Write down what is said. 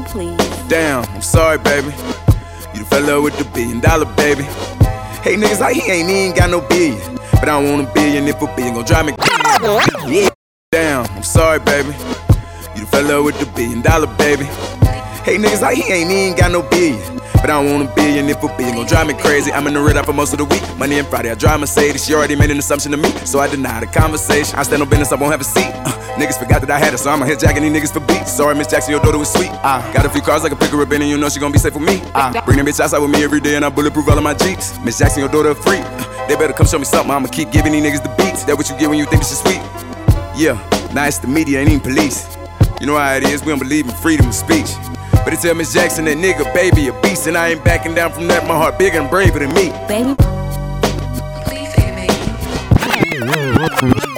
please. Damn, I'm sorry, baby. You done fell up with the $1 billion, baby. Hey, niggas like he ain't got no billion. But I don't want $1 billion if $1 billion gon' drive me. Yeah. Damn, I'm sorry, baby. You done fell up with the $1 billion, baby. Hey, niggas like he ain't got no billion. But I don't want $1 billion if $1 billion gon' drive me crazy. I'm in the red eye for most of the week. Monday and Friday, I drive Mercedes. She already made an assumption to me, so I deny the conversation. I stand on business, I won't have a seat. Niggas forgot that I had it, so I'ma hit jacking these niggas for beats. Sorry, Miss Jackson, your daughter was sweet. Got a few cars, I can pick her up in and you know she gon' be safe with me. Bring them bitch outside with me every day and I bulletproof all of my Jeeps. Miss Jackson, your daughter a freak. They better come show me something, I'ma keep giving these niggas the beats. That what you get when you think this is sweet? Yeah, now it's the media, ain't even police. You know how it is, we don't believe in freedom of speech. But they tell Miss Jackson that nigga, baby, a beast. And I ain't backing down from that, my heart bigger and braver than me. Baby, Please, baby.